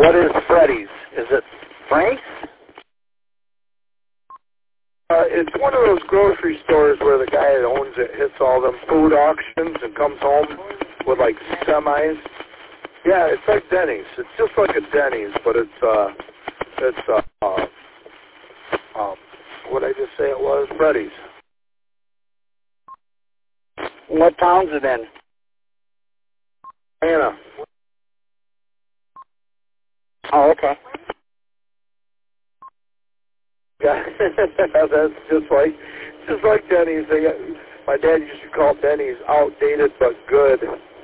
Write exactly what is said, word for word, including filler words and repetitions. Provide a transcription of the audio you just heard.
What is Freddy's? Is it Frank's? Uh, it's one of those grocery stores where the guy that owns it hits all them food auctions and comes home with like semis. Yeah, it's like Denny's. It's just like a Denny's, but it's uh, it's uh, uh um, what did I just say it was? Freddy's. What town's it in? Anna. Oh, okay. Yeah, that's just like just like Denny's. They got, my dad used to call Denny's outdated but good.